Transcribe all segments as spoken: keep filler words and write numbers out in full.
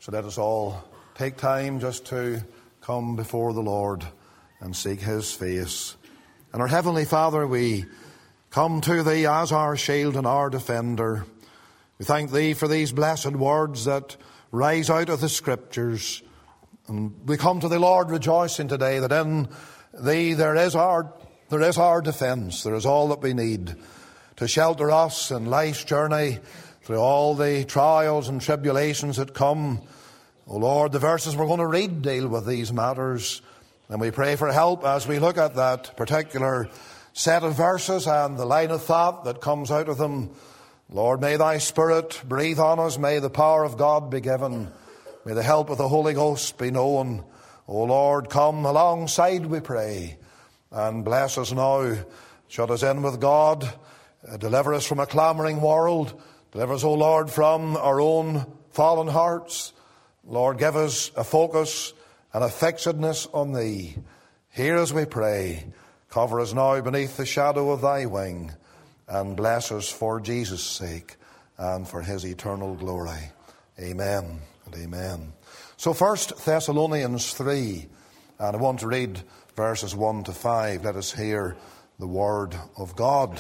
So let us all take time just to come before the Lord and seek his face. And our Heavenly Father, we come to thee as our shield and our defender. We thank thee for these blessed words that rise out of the Scriptures. And we come to thee, Lord, rejoicing today that in thee there is our there is our defence. There is all that we need to shelter us in life's journey through all the trials and tribulations that come. O Lord, the verses we're going to read deal with these matters. And we pray for help as we look at that particular set of verses and the line of thought that comes out of them. Lord, may thy Spirit breathe on us. May the power of God be given. May the help of the Holy Ghost be known. O Lord, come alongside, we pray, and bless us now. Shut us in with God. Uh, deliver us from a clamouring world. Deliver us, O Lord, from our own fallen hearts. Lord, give us a focus and a fixedness on thee. Hear as we pray. Cover us now beneath the shadow of thy wing, and bless us for Jesus' sake and for his eternal glory. Amen and amen. So First Thessalonians three, and I want to read verses one to five. Let us hear the word of God.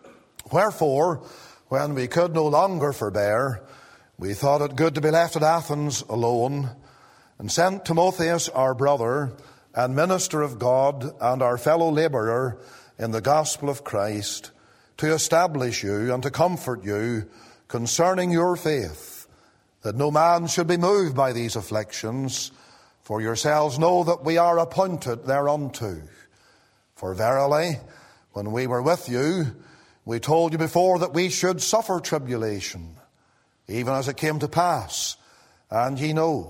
Wherefore, when we could no longer forbear, we thought it good to be left at Athens alone, and sent Timotheus our brother, and minister of God, and our fellow labourer in the gospel of Christ, to establish you and to comfort you concerning your faith, that no man should be moved by these afflictions, for yourselves know that we are appointed thereunto. For verily, when we were with you, we told you before that we should suffer tribulation, even as it came to pass, and ye know.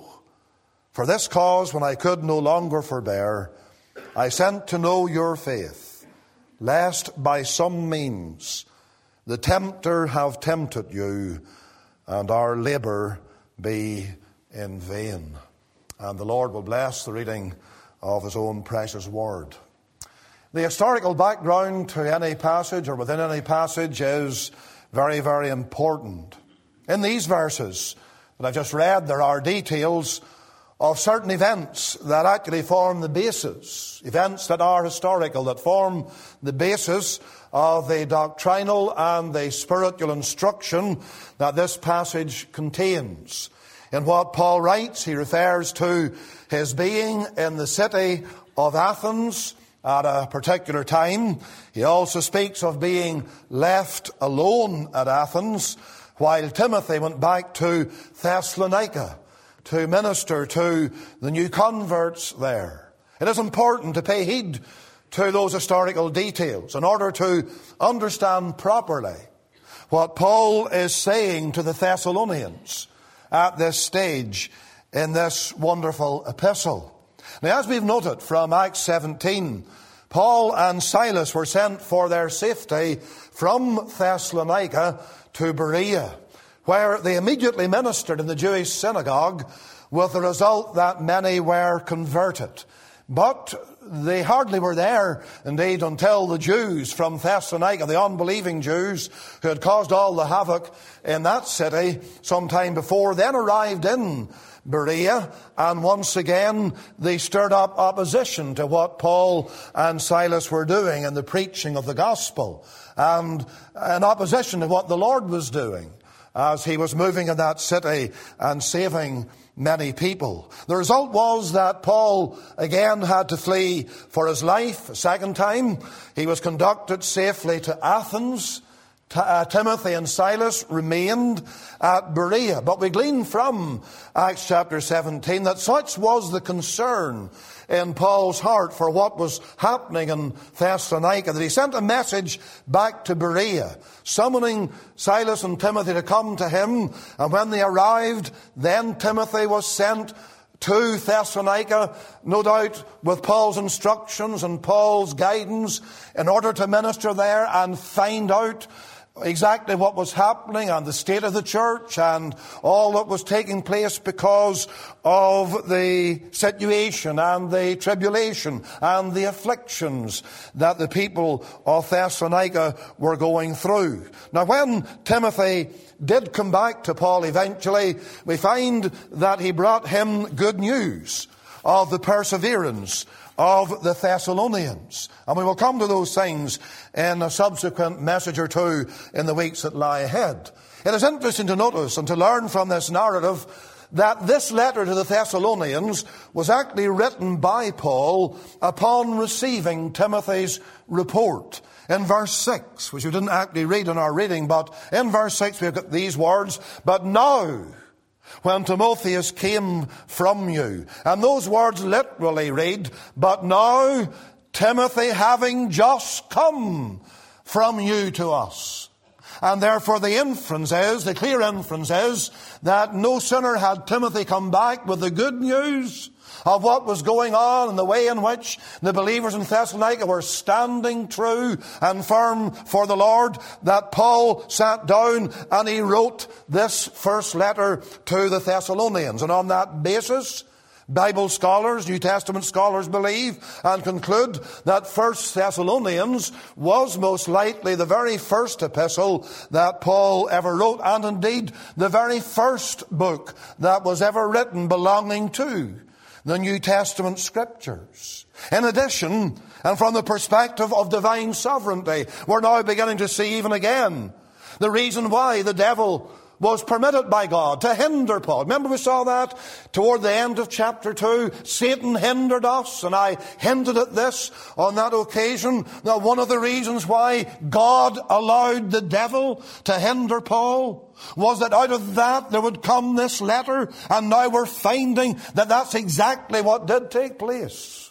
For this cause, when I could no longer forbear, I sent to know your faith, lest by some means the tempter have tempted you, and our labour be in vain. And the Lord will bless the reading of his own precious word. The historical background to any passage or within any passage is very, very important. In these verses that I've just read, there are details of certain events that actually form the basis, events that are historical, that form the basis of the doctrinal and the spiritual instruction that this passage contains. In what Paul writes, he refers to his being in the city of Athens at a particular time. He also speaks of being left alone at Athens while Timothy went back to Thessalonica to minister to the new converts there. It is important to pay heed to those historical details in order to understand properly what Paul is saying to the Thessalonians at this stage in this wonderful epistle. Now, as we've noted from Acts seventeen, Paul and Silas were sent for their safety from Thessalonica to Berea, where they immediately ministered in the Jewish synagogue, with the result that many were converted. But they hardly were there, indeed, until the Jews from Thessalonica, the unbelieving Jews who had caused all the havoc in that city some time before, then arrived in Berea, and once again they stirred up opposition to what Paul and Silas were doing in the preaching of the gospel, and in opposition to what the Lord was doing as he was moving in that city and saving many people. The result was that Paul again had to flee for his life a second time. He was conducted safely to Athens. T- uh, Timothy and Silas remained at Berea. But we glean from Acts chapter seventeen that such was the concern in Paul's heart for what was happening in Thessalonica that he sent a message back to Berea, summoning Silas and Timothy to come to him. And when they arrived, then Timothy was sent to Thessalonica, no doubt with Paul's instructions and Paul's guidance, in order to minister there and find out exactly what was happening and the state of the church and all that was taking place because of the situation and the tribulation and the afflictions that the people of Thessalonica were going through. Now, when Timothy did come back to Paul eventually, we find that he brought him good news of the perseverance of the Thessalonians. And we will come to those things in a subsequent message or two in the weeks that lie ahead. It is interesting to notice and to learn from this narrative that this letter to the Thessalonians was actually written by Paul upon receiving Timothy's report. In verse six, which we didn't actually read in our reading, but in verse six we've got these words, "But now, when Timotheus came from you," and those words literally read, "But now Timothy having just come from you to us." And therefore the inference is, the clear inference is, that no sooner had Timothy come back with the good news of what was going on and the way in which the believers in Thessalonica were standing true and firm for the Lord, that Paul sat down and he wrote this first letter to the Thessalonians. And on that basis, Bible scholars, New Testament scholars believe and conclude that First Thessalonians was most likely the very first epistle that Paul ever wrote, and indeed the very first book that was ever written belonging to the New Testament Scriptures. In addition, and from the perspective of divine sovereignty, we're now beginning to see even again the reason why the devil was permitted by God to hinder Paul. Remember we saw that toward the end of chapter two. Satan hindered us, and I hinted at this on that occasion. Now, one of the reasons why God allowed the devil to hinder Paul was that out of that there would come this letter, and now we're finding that that's exactly what did take place.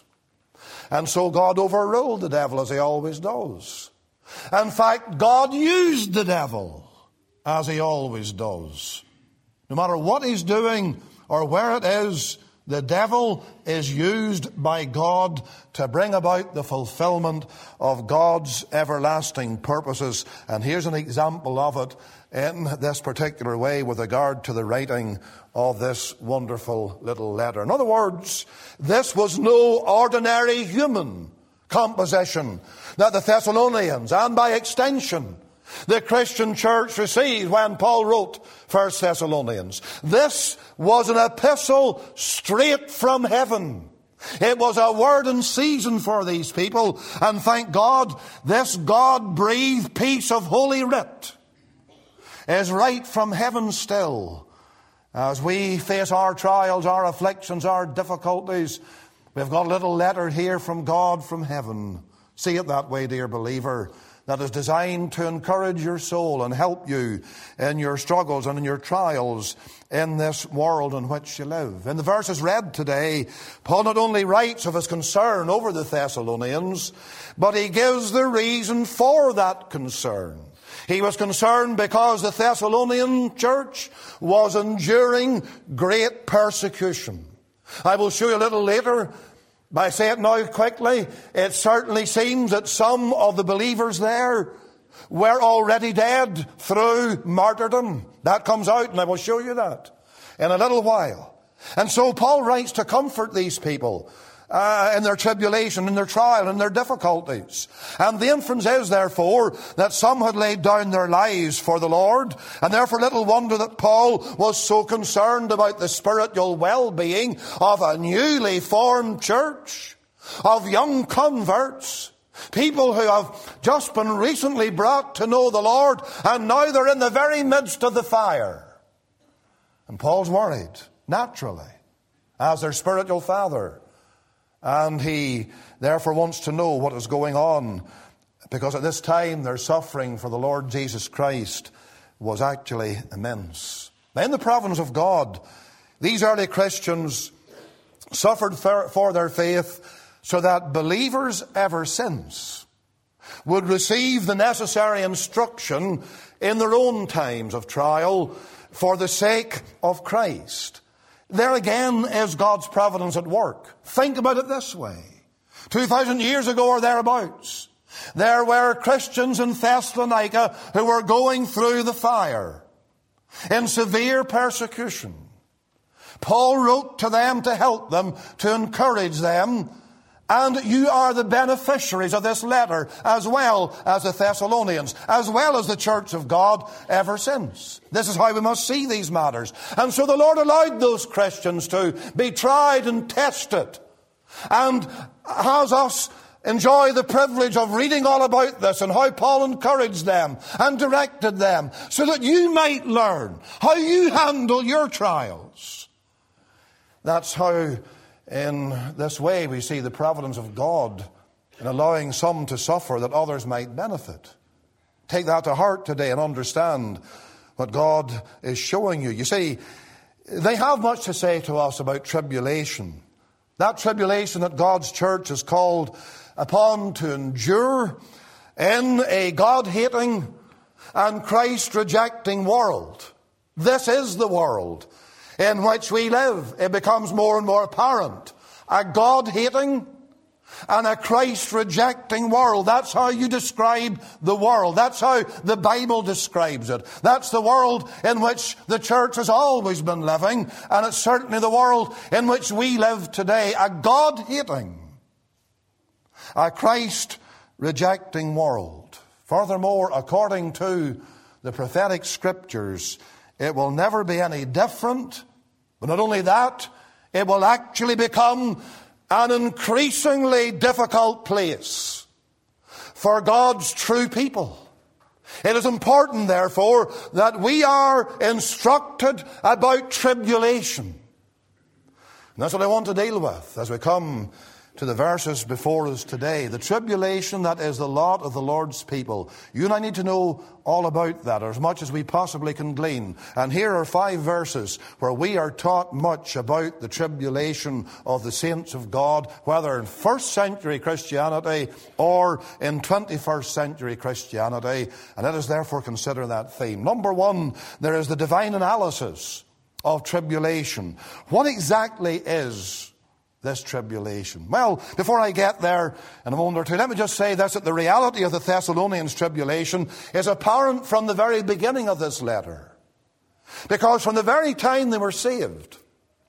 And so God overruled the devil, as he always does. In fact, God used the devil, as he always does. No matter what he's doing or where it is, the devil is used by God to bring about the fulfillment of God's everlasting purposes. And here's an example of it in this particular way with regard to the writing of this wonderful little letter. In other words, this was no ordinary human composition that the Thessalonians, and by extension the Christian church, received when Paul wrote First Thessalonians. This was an epistle straight from heaven. It was a word in season for these people, and thank God, this God-breathed piece of Holy Writ is right from heaven still. As we face our trials, our afflictions, our difficulties, we've got a little letter here from God from heaven. See it that way, dear believer, that is designed to encourage your soul and help you in your struggles and in your trials in this world in which you live. In the verses read today, Paul not only writes of his concern over the Thessalonians, but he gives the reason for that concern. He was concerned because the Thessalonian church was enduring great persecution. I will show you a little later. By saying it now quickly, it certainly seems that some of the believers there were already dead through martyrdom. That comes out, and I will show you that in a little while. And so Paul writes to comfort these people uh, in their tribulation, in their trial, in their difficulties. And the inference is, therefore, that some had laid down their lives for the Lord, and therefore little wonder that Paul was so concerned about the spiritual well-being of a newly formed church, of young converts, people who have just been recently brought to know the Lord, and now they're in the very midst of the fire. And Paul's worried, naturally, as their spiritual father. And he therefore wants to know what is going on, because at this time their suffering for the Lord Jesus Christ was actually immense. Now, in the providence of God, these early Christians suffered for their faith so that believers ever since would receive the necessary instruction in their own times of trial for the sake of Christ. There again is God's providence at work. Think about it this way. Two thousand years ago or thereabouts, There were Christians in Thessalonica who were going through the fire in severe persecution. Paul wrote to them to help them, to encourage them, and you are the beneficiaries of this letter, as well as the Thessalonians, as well as the church of God ever since. This is how we must see these matters. And so the Lord allowed those Christians to be tried and tested, and has us enjoy the privilege of reading all about this and how Paul encouraged them and directed them, so that you might learn how you handle your trials. That's how, in this way, we see the providence of God in allowing some to suffer that others might benefit. Take that to heart today and understand what God is showing you. You see, they have much to say to us about tribulation. That tribulation that God's church is called upon to endure in a God-hating and Christ-rejecting world. This is the world in which we live. It becomes more and more apparent. A God-hating and a Christ-rejecting world. That's how you describe the world. That's how the Bible describes it. That's the world in which the church has always been living, and it's certainly the world in which we live today. A God-hating, a Christ-rejecting world. Furthermore, according to the prophetic scriptures, it will never be any different. But not only that, it will actually become an increasingly difficult place for God's true people. It is important, therefore, that we are instructed about tribulation. And that's what I want to deal with as we come to the verses before us today. The tribulation that is the lot of the Lord's people. You and I need to know all about that, or as much as we possibly can glean. And here are five verses where we are taught much about the tribulation of the saints of God, whether in first century Christianity or in twenty-first century Christianity. And let us therefore consider that theme. Number one, there is the divine analysis of tribulation. What exactly is this tribulation? Well, before I get there in a moment or two, let me just say this, that the reality of the Thessalonians' tribulation is apparent from the very beginning of this letter. Because from the very time they were saved,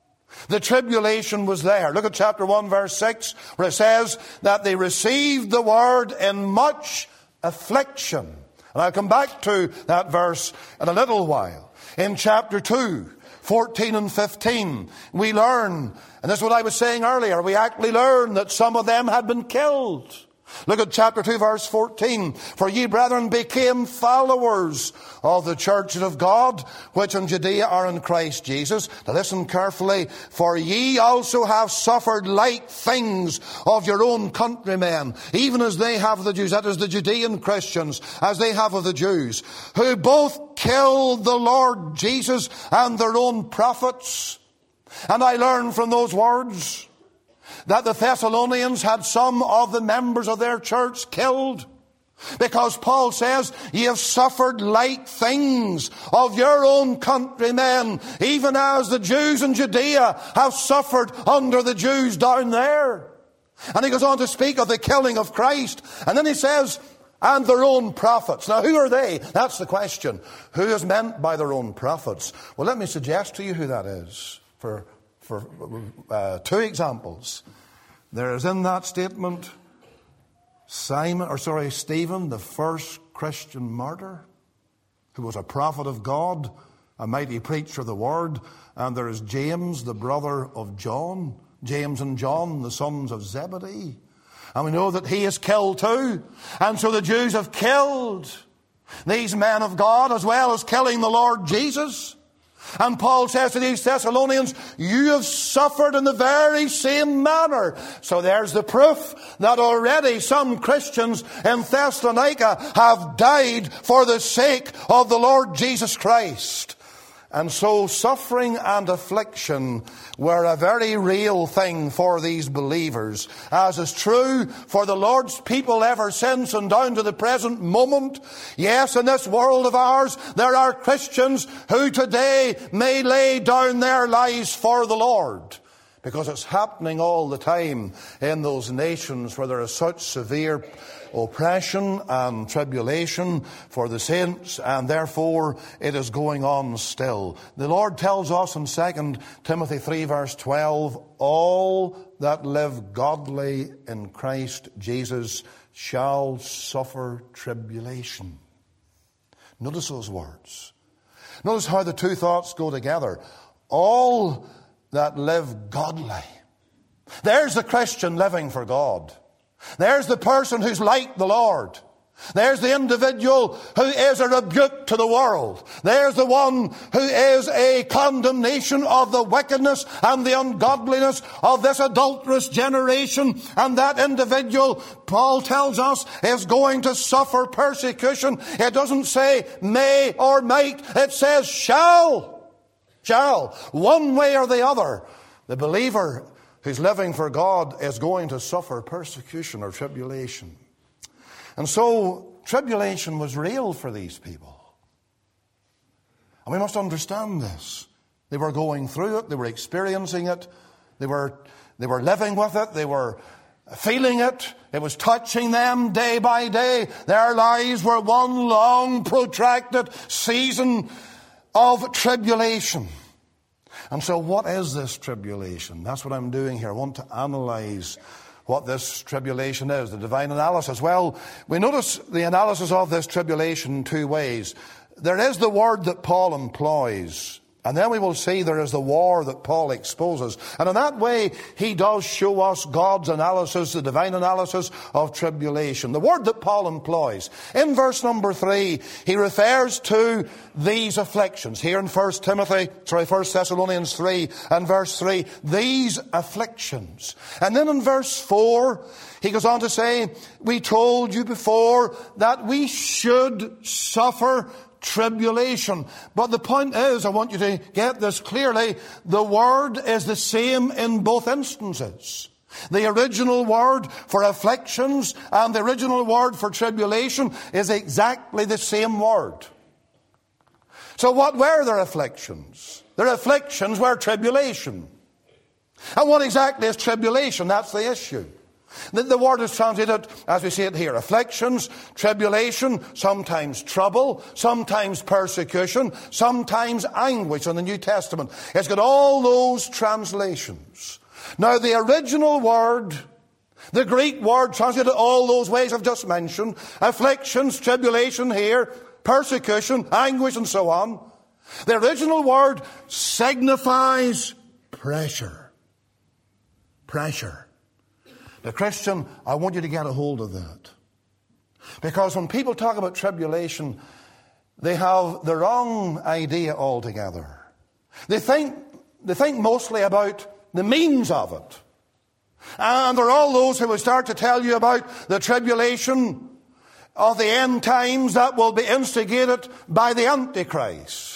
the tribulation was there. Look at chapter one, verse six, where it says that they received the word in much affliction. And I'll come back to that verse in a little while. In chapter two, fourteen and fifteen, we learn, and this is what I was saying earlier, we actually learn that some of them had been killed. Look at chapter two, verse fourteen. For ye, brethren, became followers of the churches of God, which in Judea are in Christ Jesus. Now listen carefully. For ye also have suffered like things of your own countrymen, even as they have of the Jews. That is, the Judean Christians, as they have of the Jews, who both killed the Lord Jesus and their own prophets. And I learned from those words that the Thessalonians had some of the members of their church killed, because Paul says, ye have suffered like things of your own countrymen, even as the Jews in Judea have suffered under the Jews down there. And he goes on to speak of the killing of Christ, and then he says, and their own prophets. Now, who are they? That's the question. Who is meant by their own prophets? Well, let me suggest to you who that is for for uh, two examples. There is in that statement Simon, or sorry, Stephen, the first Christian martyr, who was a prophet of God, a mighty preacher of the word. And there is James, the brother of John, James and John, the sons of Zebedee. And we know that he is killed too. And so the Jews have killed these men of God, as well as killing the Lord Jesus. And Paul says to these Thessalonians, you have suffered in the very same manner. So there's the proof that already some Christians in Thessalonica have died for the sake of the Lord Jesus Christ. And so suffering and affliction were a very real thing for these believers, as is true for the Lord's people ever since and down to the present moment. Yes, in this world of ours, there are Christians who today may lay down their lives for the Lord, because it's happening all the time in those nations where there is such severe oppression and tribulation for the saints, and therefore it is going on still. The Lord tells us in Second Timothy three verse twelve, all that live godly in Christ Jesus shall suffer tribulation. Notice those words. Notice how the two thoughts go together. All that live godly. There's the Christian living for God. There's the person who's like the Lord. There's the individual who is a rebuke to the world. There's the one who is a condemnation of the wickedness and the ungodliness of this adulterous generation. And that individual, Paul tells us, is going to suffer persecution. It doesn't say may or might. It says shall. Shall. One way or the other. The believer who's living for God is going to suffer persecution or tribulation. And so, tribulation was real for these people. And we must understand this. They were going through it. They were experiencing it. They were, they were living with it. They were feeling it. It was touching them day by day. Their lives were one long, protracted season of tribulation. And so what is this tribulation? That's what I'm doing here. I want to analyze what this tribulation is, the divine analysis. Well, we notice the analysis of this tribulation in two ways. There is the word that Paul employs, and then we will see there is the war that Paul exposes. And in that way, he does show us God's analysis, the divine analysis of tribulation. The word that Paul employs. In verse number three, he refers to these afflictions. Here in First Timothy, sorry, First Thessalonians three and verse three, these afflictions. And then in verse four, he goes on to say, we told you before that we should suffer tribulation. But the point is, I want you to get this clearly, the word is the same in both instances. The original word for afflictions and the original word for tribulation is exactly the same word. So what were their afflictions? Their afflictions were tribulation. And what exactly is tribulation? That's the issue. The, the word is translated, as we see it here, afflictions, tribulation, sometimes trouble, sometimes persecution, sometimes anguish in the New Testament. It's got all those translations. Now, the original word, the Greek word translated all those ways I've just mentioned, afflictions, tribulation here, persecution, anguish, and so on. The original word signifies pressure. Pressure. The Christian, I want you to get a hold of that. Because when people talk about tribulation, they have the wrong idea altogether. They think, they think mostly about the means of it. And there are all those who will start to tell you about the tribulation of the end times that will be instigated by the Antichrist.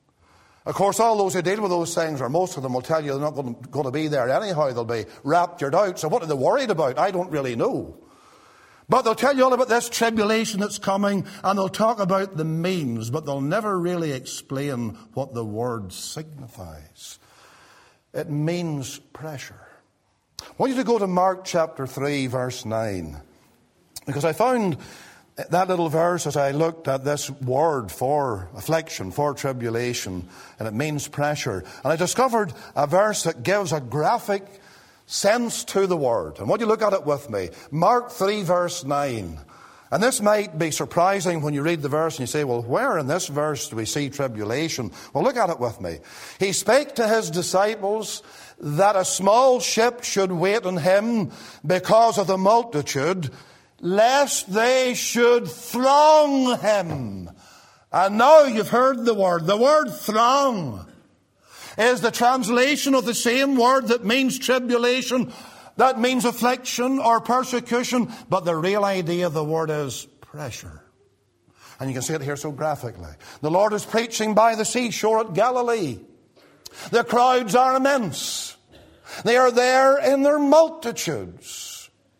Of course, all those who deal with those things, or most of them, will tell you they're not going to, going to be there anyhow. They'll be raptured out. So what are they worried about? I don't really know. But they'll tell you all about this tribulation that's coming, and they'll talk about the means, but they'll never really explain what the word signifies. It means pressure. I want you to go to Mark chapter three, verse nine. Because I found that little verse as I looked at this word for affliction, for tribulation, and it means pressure. And I discovered a verse that gives a graphic sense to the word. And won't you look at it with me? Mark three, verse nine. And this might be surprising when you read the verse and you say, well, where in this verse do we see tribulation? Well, look at it with me. He spake to his disciples that a small ship should wait on him because of the multitude, lest they should throng him. And now you've heard the word. The word throng is the translation of the same word that means tribulation, that means affliction or persecution, but the real idea of the word is pressure. And you can see it here so graphically. The Lord is preaching by the seashore at Galilee. The crowds are immense. They are there in their multitudes.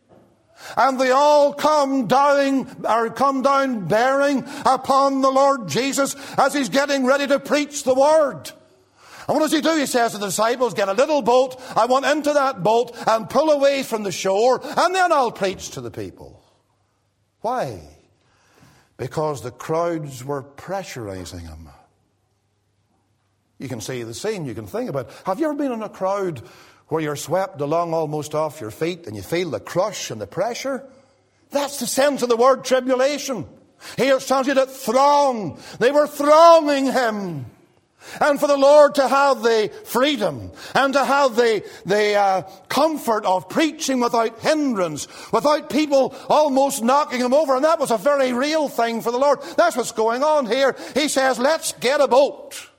And they all come down, or come down bearing upon the Lord Jesus as he's getting ready to preach the word. And what does he do? He says to the disciples, get a little boat. I want into that boat and pull away from the shore, and then I'll preach to the people. Why? Because the crowds were pressurizing him. You can see the scene. You can think about it. Have you ever been in a crowd where you're swept along almost off your feet and you feel the crush and the pressure? That's the sense of the word tribulation. Here it sounds like a throng. They were thronging him. And for the Lord to have the freedom and to have the, the uh, comfort of preaching without hindrance, without people almost knocking him over. And that was a very real thing for the Lord. That's what's going on here. He says, let's get a boat.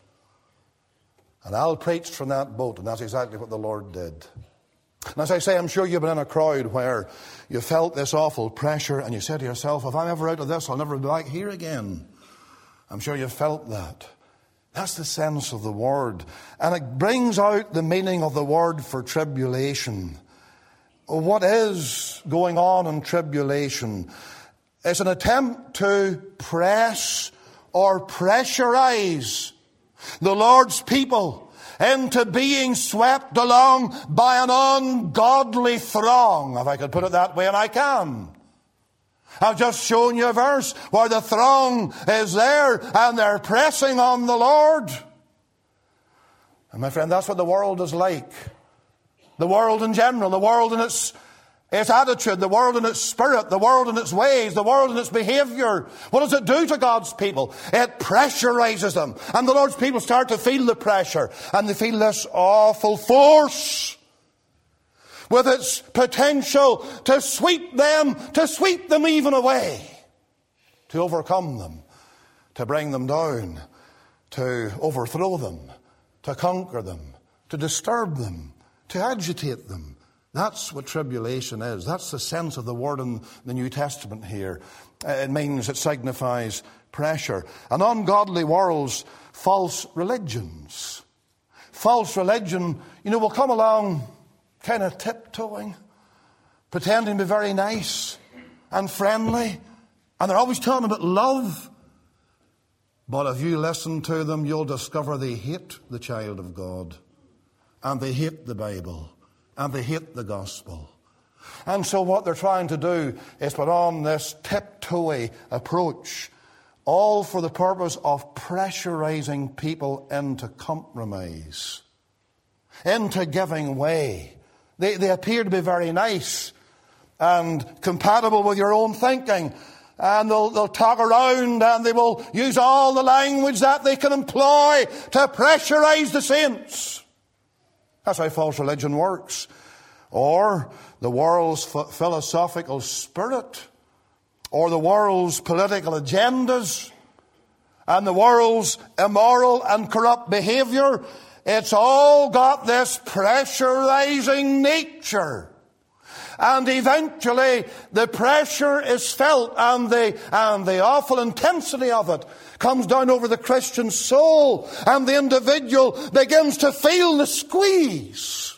And I'll preach from that boat. And that's exactly what the Lord did. And as I say, I'm sure you've been in a crowd where you felt this awful pressure and you said to yourself, if I'm ever out of this, I'll never be back here again. I'm sure you've felt that. That's the sense of the word. And it brings out the meaning of the word for tribulation. What is going on in tribulation? It's an attempt to press or pressurize the Lord's people into being swept along by an ungodly throng, if I could put it that way, and I can. I've just shown you a verse where the throng is there and they're pressing on the Lord. And my friend, that's what the world is like. The world in general, the world in its, its attitude, the world in its spirit, the world in its ways, the world in its behavior. What does it do to God's people? It pressurizes them. And the Lord's people start to feel the pressure. And they feel this awful force with its potential to sweep them, to sweep them even away, to overcome them, to bring them down, to overthrow them, to conquer them, to disturb them, to agitate them. That's what tribulation is. That's the sense of the word in the New Testament here. It means, it signifies pressure. An ungodly world's false religions. False religion, you know, will come along kind of tiptoeing, pretending to be very nice and friendly, and they're always talking about love. But if you listen to them, you'll discover they hate the child of God, and they hate the Bible, and they hate the gospel. And so what they're trying to do is put on this tiptoey approach, all for the purpose of pressurizing people into compromise, into giving way. They, they appear to be very nice and compatible with your own thinking. And they'll, they'll talk around and they will use all the language that they can employ to pressurize the saints. That's how false religion works. Or the world's ph- philosophical spirit, or the world's political agendas, and the world's immoral and corrupt behavior. It's all got this pressurizing nature. And eventually the pressure is felt, and the, and the awful intensity of it comes down over the Christian soul, and the individual begins to feel the squeeze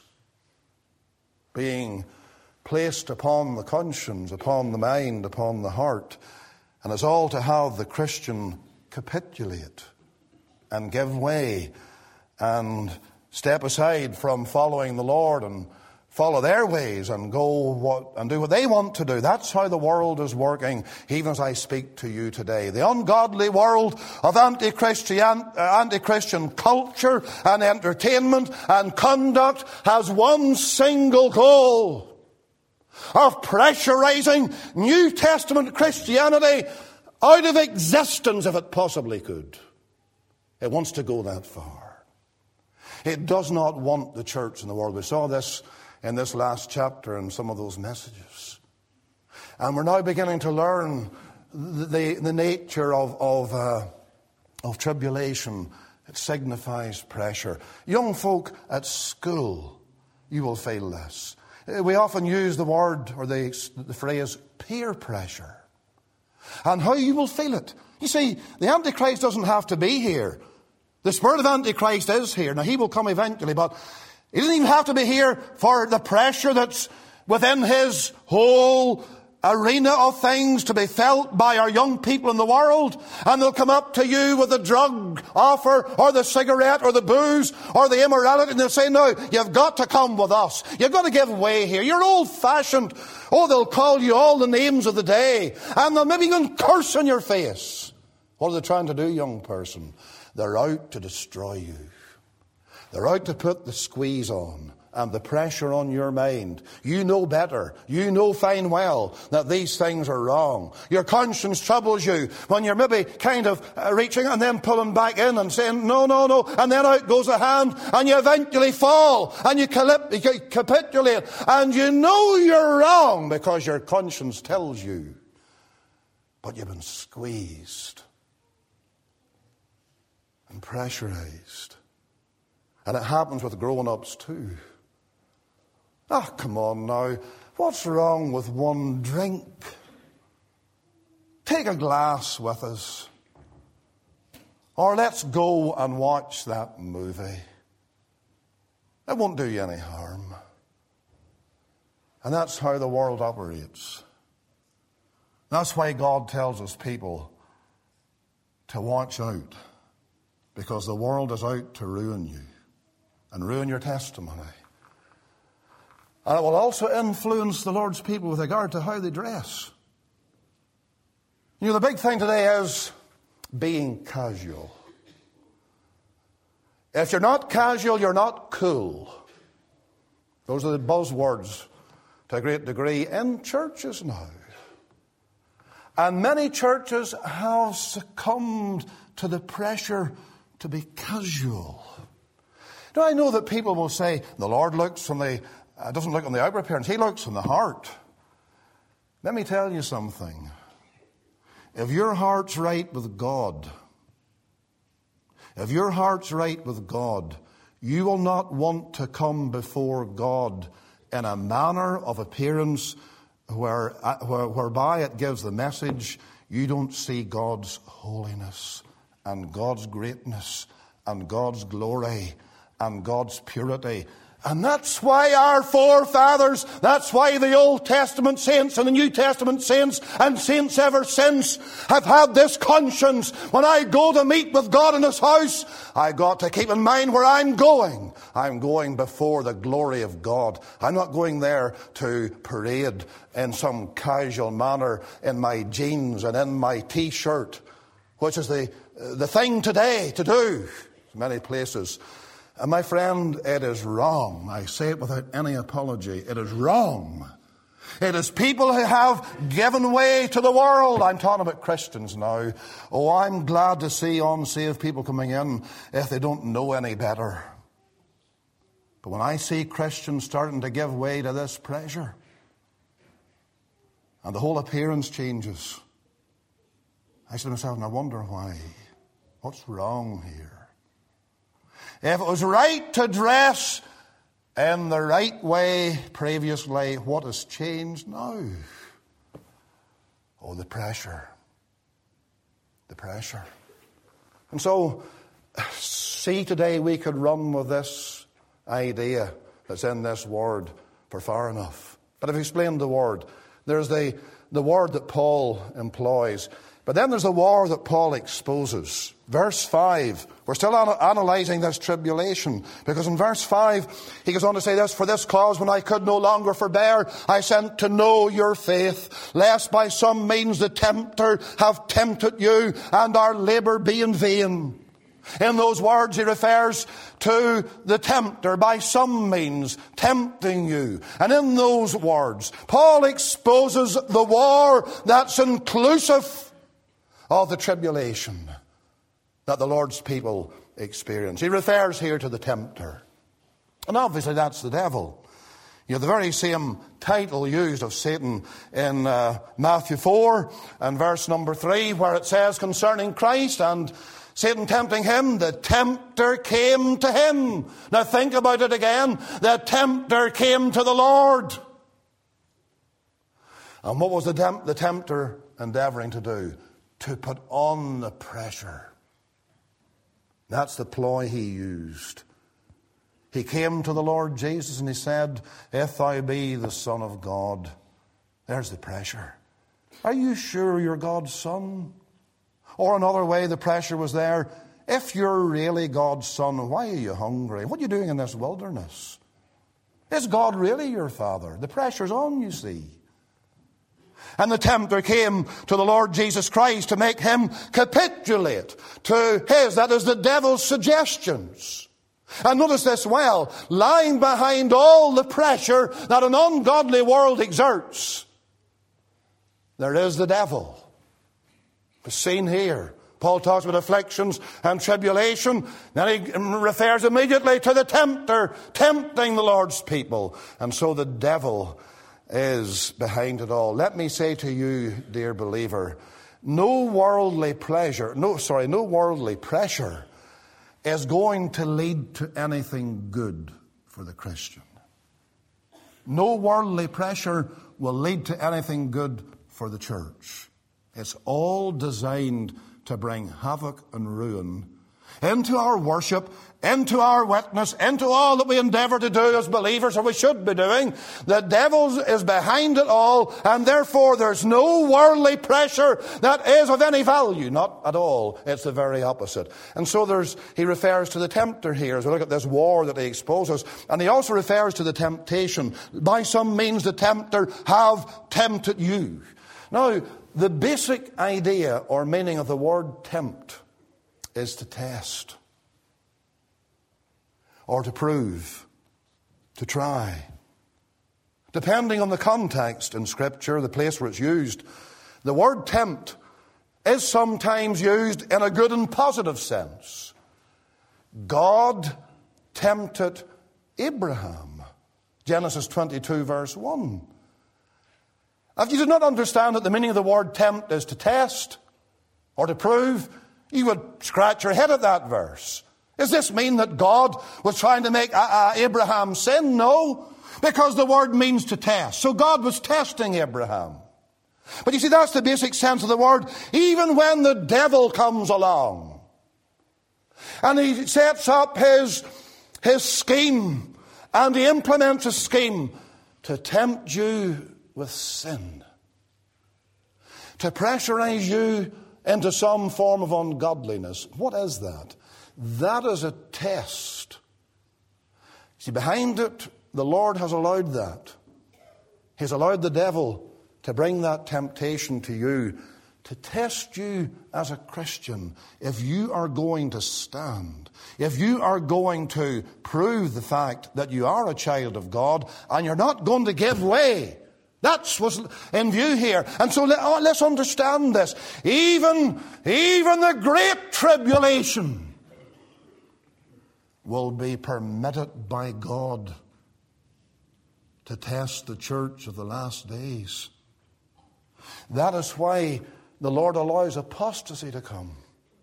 being placed upon the conscience, upon the mind, upon the heart. And it's all to have the Christian capitulate and give way and step aside from following the Lord and follow their ways and go what, and do what they want to do. That's how the world is working, even as I speak to you today. The ungodly world of anti-Christian, anti-Christian culture and entertainment and conduct has one single goal of pressurizing New Testament Christianity out of existence if it possibly could. It wants to go that far. It does not want the church in the world. We saw this in this last chapter in some of those messages. And we're now beginning to learn the, the, the nature of, of, uh, of tribulation. It signifies pressure. Young folk at school, you will feel this. We often use the word or the, the phrase peer pressure. And how you will feel it. You see, the Antichrist doesn't have to be here. The spirit of Antichrist is here. Now, he will come eventually, but he doesn't even have to be here for the pressure that's within his whole arena of things to be felt by our young people in the world, and they'll come up to you with the drug offer or the cigarette or the booze or the immorality, and they'll say, no, you've got to come with us. You've got to give way here. You're old-fashioned. Oh, they'll call you all the names of the day, and they'll maybe even curse on your face. What are they trying to do, young person? They're out to destroy you. They're out to put the squeeze on and the pressure on your mind. You know better. You know fine well that these things are wrong. Your conscience troubles you when you're maybe kind of uh, reaching and then pulling back in and saying, no, no, no. And then out goes a hand and you eventually fall and you capitulate. And you know you're wrong because your conscience tells you. But you've been squeezed and pressurized. And it happens with grown-ups too. Ah, oh, come on now. What's wrong with one drink? Take a glass with us. Or let's go and watch that movie. It won't do you any harm. And that's how the world operates. That's why God tells us people to watch out. Because the world is out to ruin you and ruin your testimony. And it will also influence the Lord's people with regard to how they dress. You know, the big thing today is being casual. If you're not casual, you're not cool. Those are the buzzwords to a great degree in churches now. And many churches have succumbed to the pressure to be casual. Now, I know that people will say, the Lord looks from the Uh, doesn't look on the outward appearance. He looks on the heart. Let me tell you something. If your heart's right with God, if your heart's right with God, you will not want to come before God in a manner of appearance where, uh, where, whereby it gives the message you don't see God's holiness and God's greatness and God's glory and God's purity. And that's why our forefathers, that's why the Old Testament saints and the New Testament saints and saints ever since have had this conscience. When I go to meet with God in His house, I got to keep in mind where I'm going. I'm going before the glory of God. I'm not going there to parade in some casual manner in my jeans and in my T-shirt, which is the, the thing today to do in many places. And my friend, it is wrong. I say it without any apology. It is wrong. It is people who have given way to the world. I'm talking about Christians now. Oh, I'm glad to see unsaved people coming in if they don't know any better. But when I see Christians starting to give way to this pressure, and the whole appearance changes, I say to myself, and I wonder why. What's wrong here? If it was right to dress in the right way previously, what has changed now? Oh, the pressure. The pressure. And so, see, today we could run with this idea that's in this word for far enough. But I've explained the word. There's the, the word that Paul employs. But then there's the war that Paul exposes. Verse five, we're still an- analysing this tribulation, because in verse five he goes on to say this, for this cause when I could no longer forbear, I sent to know your faith, lest by some means the tempter have tempted you, and our labour be in vain. In those words he refers to the tempter by some means tempting you. And in those words, Paul exposes the war that's inclusive of the tribulation that the Lord's people experience. He refers here to the tempter. And obviously that's the devil. You know, the very same title used of Satan in uh, Matthew four and verse number three, where it says concerning Christ, and Satan tempting him, the tempter came to him. Now think about it again. The tempter came to the Lord. And what was the, temp- the tempter endeavouring to do? To put on the pressure. That's the ploy he used. He came to the Lord Jesus and he said, if thou be the Son of God, There's the pressure. Are you sure you're God's son? Or another way the pressure was there, if you're really God's son, why are you hungry? What are you doing in this wilderness? Is God really your father? The pressure's on, you see. And the tempter came to the Lord Jesus Christ to make him capitulate to his, that is the devil's suggestions. And notice this well, lying behind all the pressure that an ungodly world exerts, there is the devil. It's seen here. Paul talks about afflictions and tribulation. Then he refers immediately to the tempter tempting the Lord's people. And so the devil is behind it all. Let me say to you, dear believer, no worldly pleasure, no, sorry, no worldly pressure is going to lead to anything good for the Christian. No worldly pressure will lead to anything good for the church. It's all designed to bring havoc and ruin into our worship, into our witness, into all that we endeavor to do as believers, or we should be doing. The devil is behind it all, and therefore there's no worldly pressure that is of any value. Not at all. It's the very opposite. And so there's, he refers to the tempter here as we look at this war that he exposes. And he also refers to the temptation. By some means the tempter have tempted you. Now, the basic idea or meaning of the word tempt is to test, or to prove, to try. Depending on the context in Scripture, the place where it's used, the word tempt is sometimes used in a good and positive sense. God tempted Abraham. Genesis twenty-two verse one. If you did not understand that the meaning of the word tempt is to test or to prove, you would scratch your head at that verse. Does this mean that God was trying to make uh, uh, Abraham sin? No, because the word means to test. So God was testing Abraham. But you see, that's the basic sense of the word. Even when the devil comes along and he sets up his, his scheme and he implements a scheme to tempt you with sin, to pressurize you into some form of ungodliness. What is that? That is a test. See, behind it, the Lord has allowed that. He's allowed the devil to bring that temptation to you, to test you as a Christian. If you are going to stand, if you are going to prove the fact that you are a child of God and you're not going to give way. That's what's in view here. And so let, oh, let's understand this. Even, even the great tribulation will be permitted by God to test the church of the last days. That is why the Lord allows apostasy to come.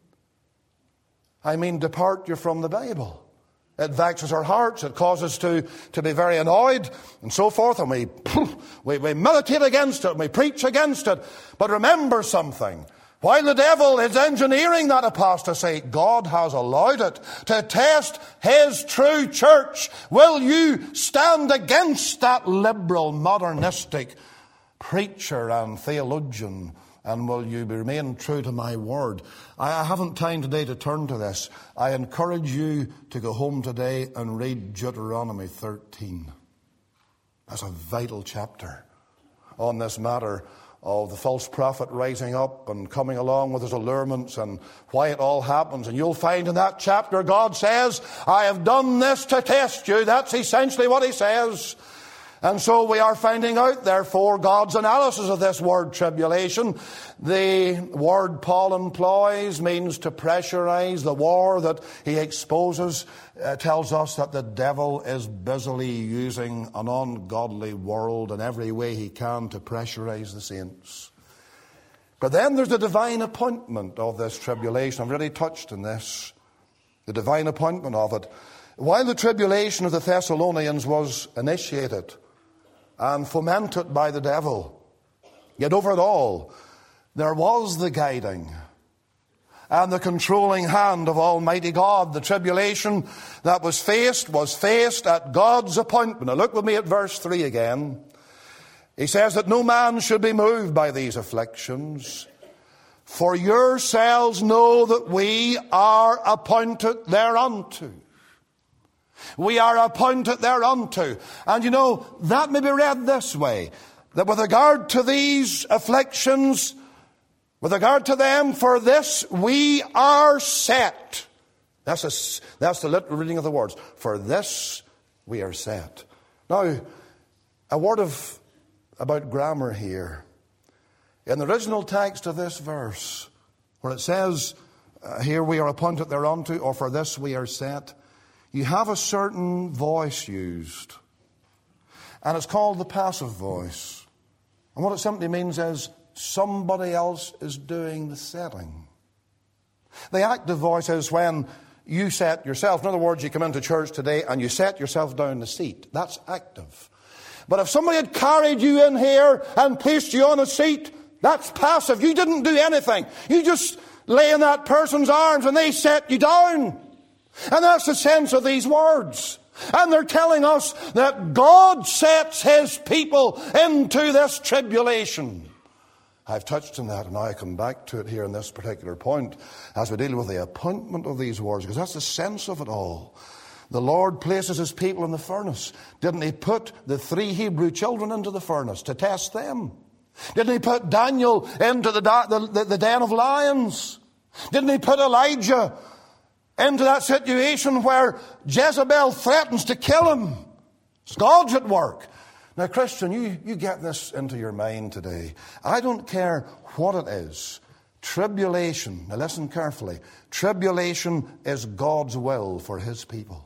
I mean, depart you from the Bible. It vexes our hearts. It causes us to, to be very annoyed and so forth. And we, we, we militate against it and we preach against it. But remember something. While the devil is engineering that apostasy, God has allowed it to test his true church. Will you stand against that liberal, modernistic preacher and theologian? And will you remain true to my word? I haven't time today to turn to this. I encourage you to go home today and read Deuteronomy thirteen. That's a vital chapter on this matter of the false prophet rising up and coming along with his allurements and why it all happens. And you'll find in that chapter God says, I have done this to test you. That's essentially what he says. And so we are finding out, therefore, God's analysis of this word tribulation. The word Paul employs means to pressurize. The war that he exposes uh, tells us that the devil is busily using an ungodly world in every way he can to pressurize the saints. But then there's the divine appointment of this tribulation. I've already touched on this. The divine appointment of it. While the tribulation of the Thessalonians was initiated and fomented by the devil, yet over it all, there was the guiding and the controlling hand of Almighty God. The tribulation that was faced was faced at God's appointment. Now look with me at verse three again. He says that no man should be moved by these afflictions. For yourselves know that we are appointed thereunto. We are appointed thereunto. And you know, that may be read this way, that with regard to these afflictions, with regard to them, for this we are set. That's, a, that's the literal reading of the words. For this we are set. Now, a word of about grammar here. In the original text of this verse, where it says, uh, here we are appointed thereunto, or for this we are set, you have a certain voice used. And it's called the passive voice. And what it simply means is somebody else is doing the setting. The active voice is when you set yourself. In other words, you come into church today and you set yourself down the seat. That's active. But if somebody had carried you in here and placed you on a seat, that's passive. You didn't do anything. You just lay in that person's arms and they set you down. And that's the sense of these words. And they're telling us that God sets His people into this tribulation. I've touched on that, and I come back to it here in this particular point as we deal with the appointment of these words, because that's the sense of it all. The Lord places His people in the furnace. Didn't He put the three Hebrew children into the furnace to test them? Didn't He put Daniel into the, the, the, the den of lions? Didn't He put Elijah into that situation where Jezebel threatens to kill him? It's God's at work. Now, Christian, you, you get this into your mind today. I don't care what it is. Tribulation, now listen carefully. Tribulation is God's will for His people.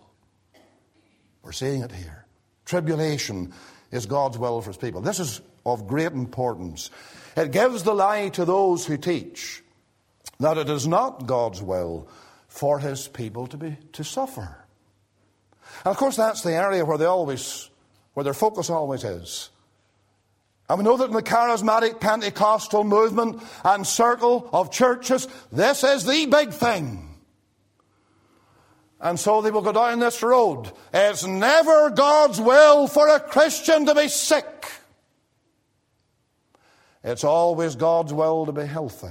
We're seeing it here. Tribulation is God's will for His people. This is of great importance. It gives the lie to those who teach that it is not God's will for His people to be to suffer. And of course, that's the area where they always, where their focus always is. And we know that in the charismatic Pentecostal movement and circle of churches, this is the big thing. And so they will go down this road. It's never God's will for a Christian to be sick. It's always God's will to be healthy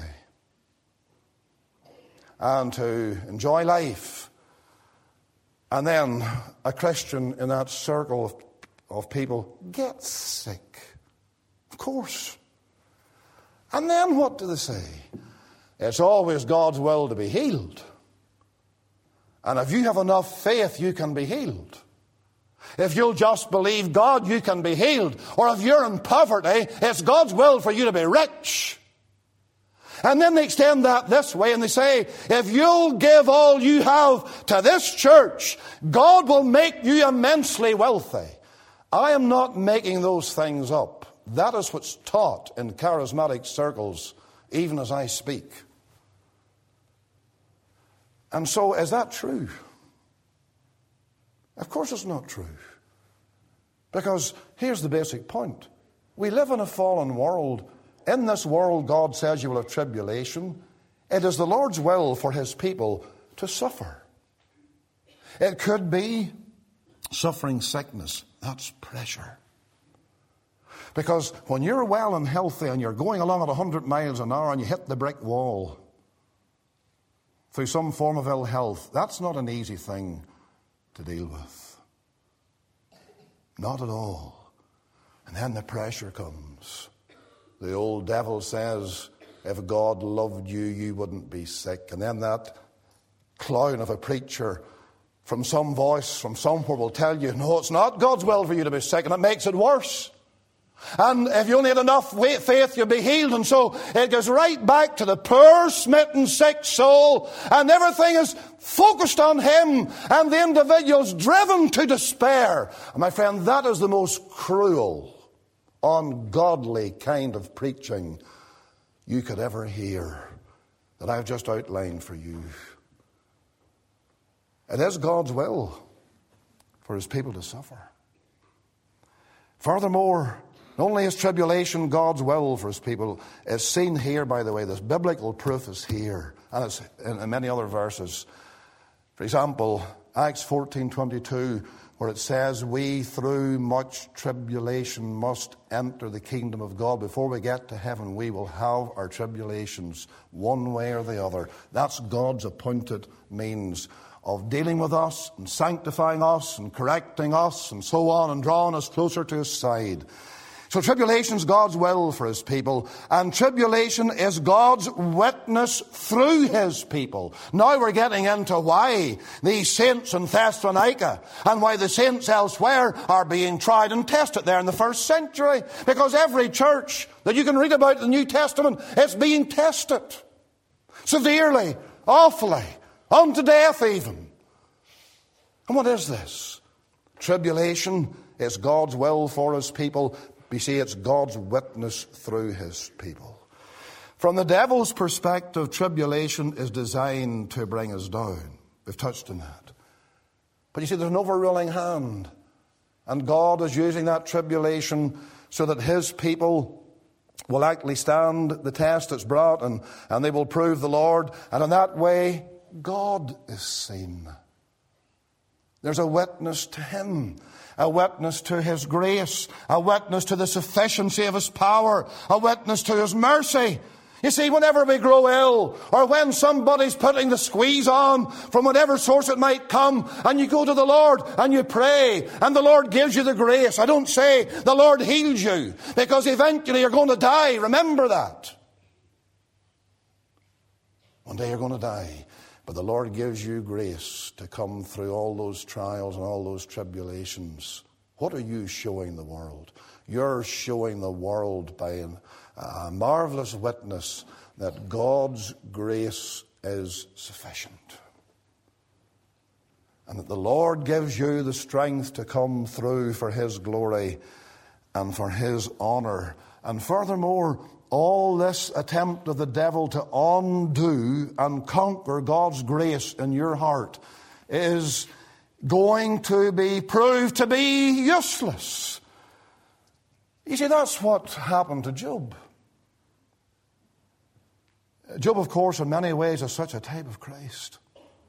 and to enjoy life. And then a Christian in that circle of, of people gets sick. Of course. And then what do they say? It's always God's will to be healed. And if you have enough faith, you can be healed. If you'll just believe God, you can be healed. Or if you're in poverty, it's God's will for you to be rich. And then they extend that this way and they say, if you'll give all you have to this church, God will make you immensely wealthy. I am not making those things up. That is what's taught in charismatic circles, even as I speak. And so, is that true? Of course it's not true. Because here's the basic point. We live in a fallen world. In this world, God says you will have tribulation. It is the Lord's will for His people to suffer. It could be suffering sickness. That's pressure. Because when you're well and healthy and you're going along at one hundred miles an hour and you hit the brick wall through some form of ill health, that's not an easy thing to deal with. Not at all. And then the pressure comes. The old devil says, if God loved you, you wouldn't be sick. And then that clown of a preacher from some voice from somewhere will tell you, no, it's not God's will for you to be sick, and it makes it worse. And if you only had enough faith, you'll be healed. And so it goes right back to the poor, smitten, sick soul, and everything is focused on him, and the individual's driven to despair. And my friend, that is the most cruel, ungodly kind of preaching you could ever hear that I've just outlined for you. It is God's will for His people to suffer. Furthermore, not only is tribulation God's will for His people, it's seen here, by the way, this biblical proof is here, and it's in, in many other verses. For example, Acts fourteen twenty-two, where it says we through much tribulation must enter the kingdom of God. Before we get to heaven, we will have our tribulations one way or the other. That's God's appointed means of dealing with us and sanctifying us and correcting us and so on and drawing us closer to his side. So tribulation's God's will for his people, and tribulation is God's witness through his people. Now we're getting into why these saints in Thessalonica and why the saints elsewhere are being tried and tested there in the first century. Because every church that you can read about in the New Testament is being tested severely, awfully, unto death even. And what is this? Tribulation is God's will for his people. You see, it's God's witness through his people. From the devil's perspective, tribulation is designed to bring us down. We've touched on that. But you see, there's an overruling hand. And God is using that tribulation so that his people will actually stand the test that's brought, and, and they will prove the Lord. And in that way, God is seen. There's a witness to him. A witness to his grace, a witness to the sufficiency of his power, a witness to his mercy. You see, whenever we grow ill, or when somebody's putting the squeeze on, from whatever source it might come, and you go to the Lord and you pray, and the Lord gives you the grace. I don't say the Lord heals you, because eventually you're going to die. Remember that. One day you're going to die. But the Lord gives you grace to come through all those trials and all those tribulations. What are you showing the world? You're showing the world by a marvelous witness that God's grace is sufficient. And that the Lord gives you the strength to come through for his glory and for his honor. And furthermore, all this attempt of the devil to undo and conquer God's grace in your heart is going to be proved to be useless. You see, that's what happened to Job. Job, of course, in many ways is such a type of Christ.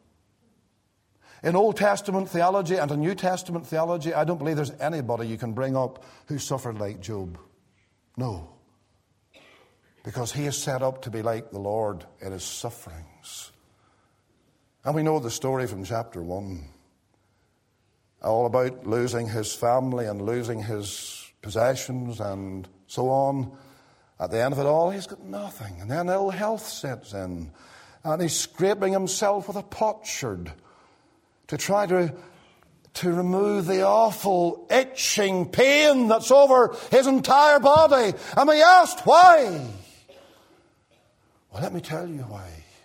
In Old Testament theology and in New Testament theology, I don't believe there's anybody you can bring up who suffered like Job. No. Because he is set up to be like the Lord in his sufferings. And we know the story from chapter one. All about losing his family and losing his possessions and so on. At the end of it all, he's got nothing. And then ill health sets in. And he's scraping himself with a potsherd to try to, to remove the awful itching pain that's over his entire body. And he asked, why? Well, let me tell you why.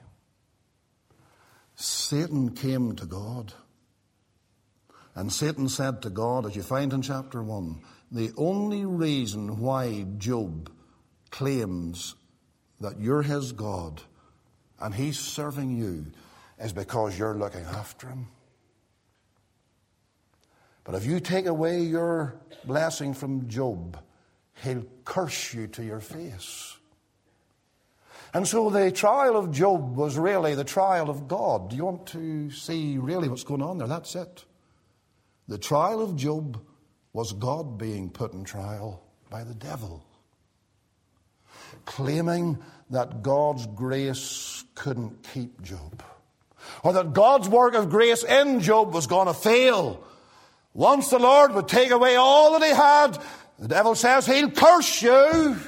Satan came to God. And Satan said to God, as you find in chapter one, the only reason why Job claims that you're his God and he's serving you is because you're looking after him. But if you take away your blessing from Job, he'll curse you to your face. And so the trial of Job was really the trial of God. Do you want to see really what's going on there? That's it. The trial of Job was God being put in trial by the devil, claiming that God's grace couldn't keep Job, or that God's work of grace in Job was going to fail. Once the Lord would take away all that he had, the devil says, he'll curse you.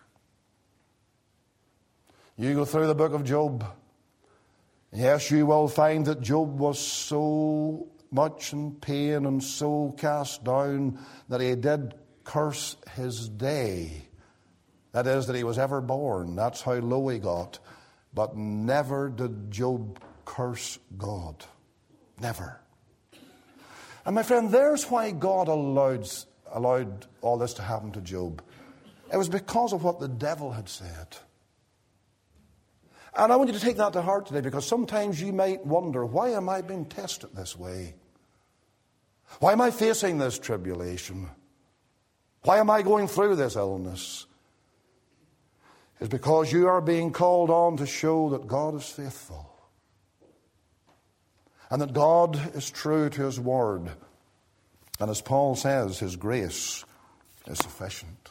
You go through the book of Job. Yes, you will find that Job was so much in pain and so cast down that he did curse his day. That is, that he was ever born. That's how low he got. But never did Job curse God. Never. And my friend, there's why God allowed, allowed all this to happen to Job. It was because of what the devil had said. And I want you to take that to heart today, because sometimes you might wonder, why am I being tested this way? Why am I facing this tribulation? Why am I going through this illness? It's because you are being called on to show that God is faithful and that God is true to his word. And as Paul says, his grace is sufficient.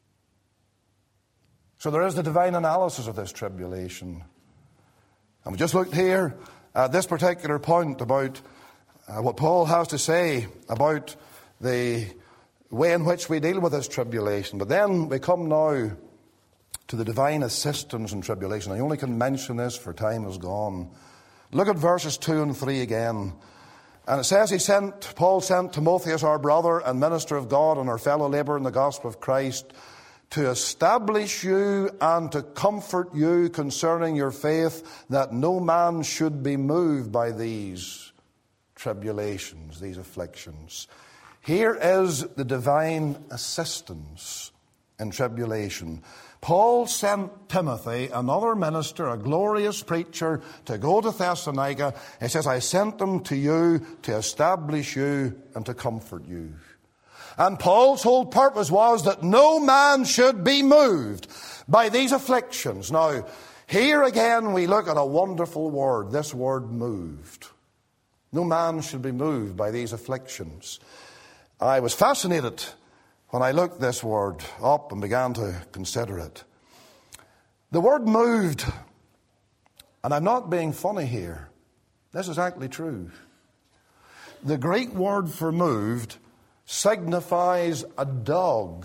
So there is the divine analysis of this tribulation. And we just looked here at this particular point about uh, what Paul has to say about the way in which we deal with this tribulation. But then we come now to the divine assistance in tribulation. I only can mention this, for time is gone. Look at verses two and three again. And it says he sent, Paul sent Timotheus, our brother and minister of God and our fellow laborer in the gospel of Christ, to establish you and to comfort you concerning your faith, that no man should be moved by these tribulations, these afflictions. Here is the divine assistance in tribulation. Paul sent Timothy, another minister, a glorious preacher, to go to Thessalonica. He says, I sent them to you to establish you and to comfort you. And Paul's whole purpose was that no man should be moved by these afflictions. Now, here again we look at a wonderful word, this word moved. No man should be moved by these afflictions. I was fascinated when I looked this word up and began to consider it. The word moved, and I'm not being funny here, this is actually true. The Greek word for moved signifies a dog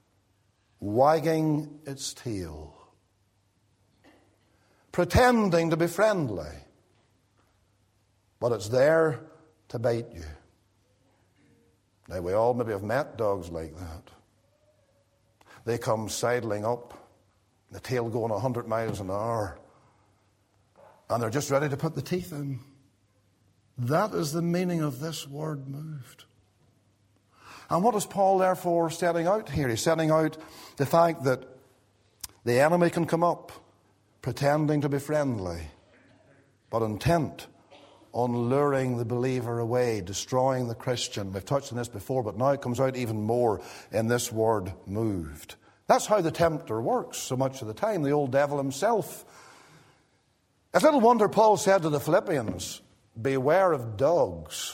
wagging its tail, pretending to be friendly, but it's there to bite you. Now, we all maybe have met dogs like that. They come sidling up, the tail going a hundred miles an hour, and they're just ready to put the teeth in. That is the meaning of this word moved. And what is Paul therefore setting out here? He's setting out the fact that the enemy can come up pretending to be friendly, but intent on luring the believer away, destroying the Christian. We've touched on this before, but now it comes out even more in this word moved. That's how the tempter works so much of the time, the old devil himself. It's little wonder Paul said to the Philippians, beware of dogs.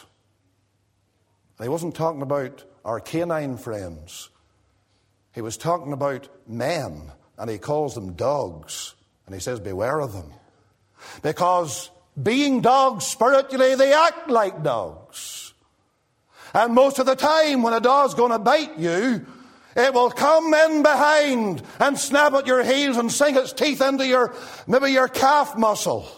And he wasn't talking about our canine friends. He was talking about men, and he calls them dogs. And he says, beware of them. Because being dogs spiritually, they act like dogs. And most of the time when a dog's going to bite you, it will come in behind and snap at your heels and sink its teeth into your, maybe your calf muscle.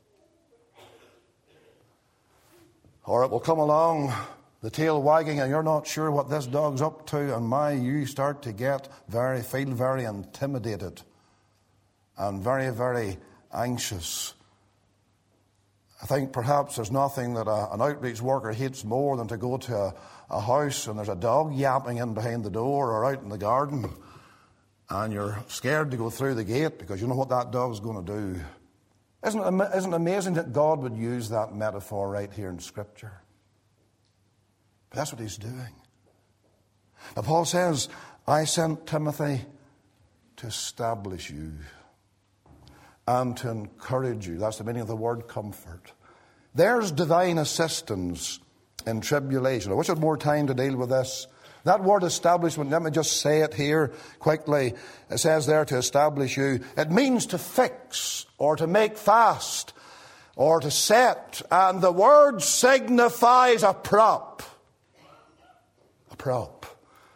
Or it will come along, the tail wagging, and you're not sure what this dog's up to, and my, you start to get very, feel very intimidated and very, very anxious. I think perhaps there's nothing that a, an outreach worker hates more than to go to a, a house and there's a dog yapping in behind the door or out in the garden, and you're scared to go through the gate because you know what that dog's going to do. Isn't it, isn't it amazing that God would use that metaphor right here in Scripture? But that's what he's doing. Now Paul says, I sent Timothy to establish you and to encourage you. That's the meaning of the word comfort. There's divine assistance in tribulation. I wish I had more time to deal with this. That word establishment, let me just say it here quickly. It says there to establish you. It means to fix or to make fast or to set. And the word signifies a prop. A prop.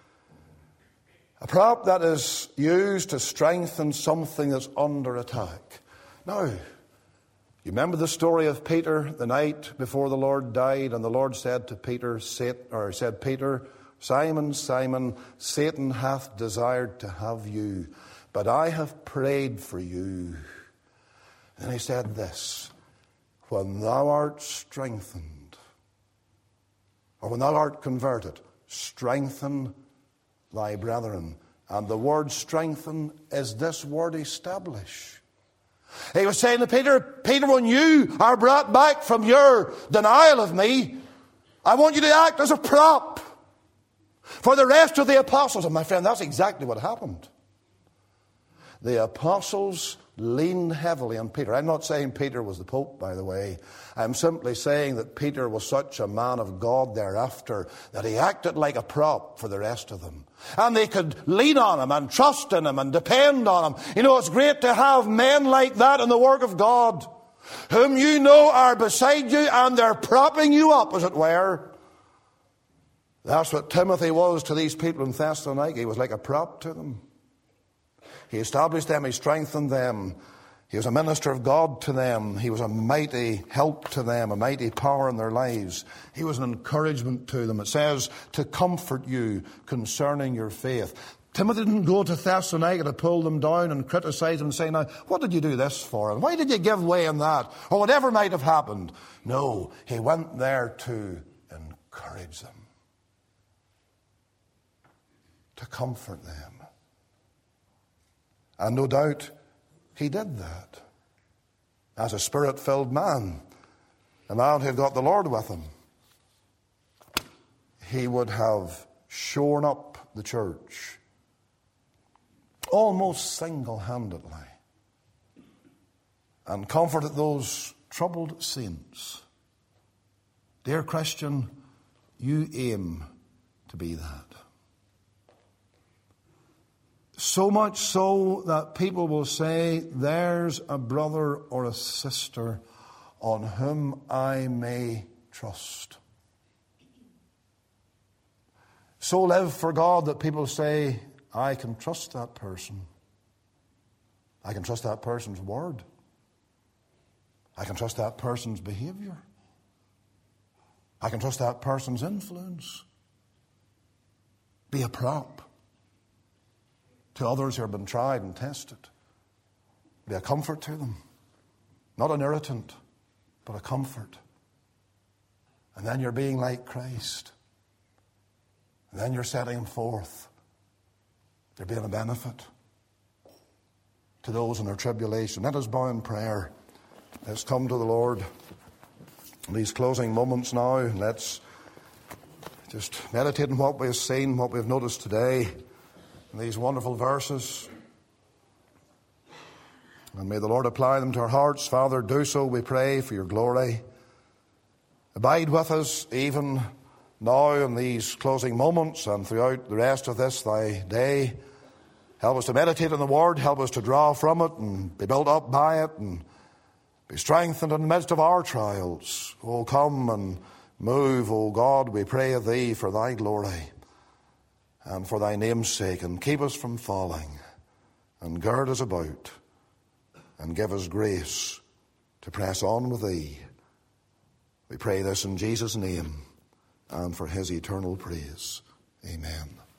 A prop that is used to strengthen something that's under attack. Now, you remember the story of Peter the night before the Lord died, and the Lord said to Peter, or said, Peter, Simon, Simon, Satan hath desired to have you, but I have prayed for you. And he said this, when thou art strengthened, or when thou art converted, strengthen thy brethren. And the word strengthen is this word establish. He was saying to Peter, Peter, when you are brought back from your denial of me, I want you to act as a prop for the rest of the apostles. And my friend, that's exactly what happened. The apostles lean heavily on Peter. I'm not saying Peter was the Pope, by the way. I'm simply saying that Peter was such a man of God thereafter that he acted like a prop for the rest of them. And they could lean on him and trust in him and depend on him. You know, it's great to have men like that in the work of God, whom you know are beside you and they're propping you up, as it were. That's what Timothy was to these people in Thessalonica. He was like a prop to them. He established them, he strengthened them. He was a minister of God to them. He was a mighty help to them, a mighty power in their lives. He was an encouragement to them. It says, to comfort you concerning your faith. Timothy didn't go to Thessalonica to pull them down and criticize them and say, now, what did you do this for? And why did you give way in that? Or whatever might have happened. No, he went there to encourage them, to comfort them. And no doubt he did that as a spirit-filled man, a man who had got the Lord with him. He would have shorn up the church almost single-handedly and comforted those troubled saints. Dear Christian, you aim to be that. So much so that people will say, there's a brother or a sister on whom I may trust. So live for God that people say, I can trust that person. I can trust that person's word. I can trust that person's behavior. I can trust that person's influence. Be a prop to others who have been tried and tested. Be a comfort to them. Not an irritant, but a comfort. And then you're being like Christ. And then you're setting them forth. They're being a benefit to those in their tribulation. Let us bow in prayer. Let's come to the Lord in these closing moments now. Let's just meditate on what we have seen, what we have noticed today in these wonderful verses. And may the Lord apply them to our hearts. Father, do so, we pray, for your glory. Abide with us even now in these closing moments and throughout the rest of this thy day. Help us to meditate on the word. Help us to draw from it and be built up by it and be strengthened in the midst of our trials. Oh, come and move, O God, we pray of thee for thy glory and for thy name's sake, and keep us from falling, and gird us about, and give us grace to press on with thee. We pray this in Jesus' name and for his eternal praise. Amen.